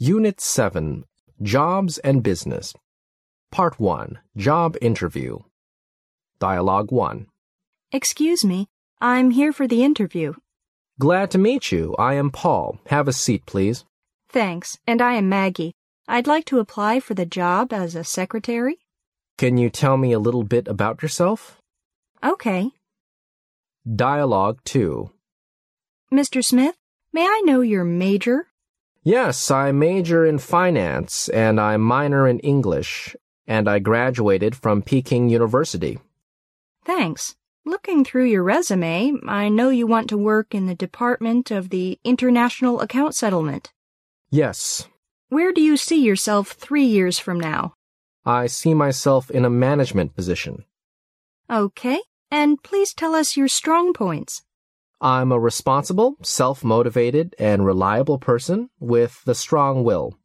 Unit 7, Jobs and Business. Part 1, Job Interview. Dialogue 1. Excuse me, I'm here for the interview. Glad to meet you. I am Paul. Have a seat, please. Thanks, and I am Maggie. I'd like to apply for the job as a secretary. Can you tell me a little bit about yourself? Okay. Dialogue 2. Mr. Smith, may I know your major? Yes, I major in finance, and I minor in English, and I graduated from Peking University. Thanks. Looking through your resume, I know you want to work in the Department of the International Account Settlement. Yes. Where do you see yourself 3 years from now? I see myself in a management position. Okay, and please tell us your strong points. I'm a responsible, self-motivated, and reliable person with a strong will.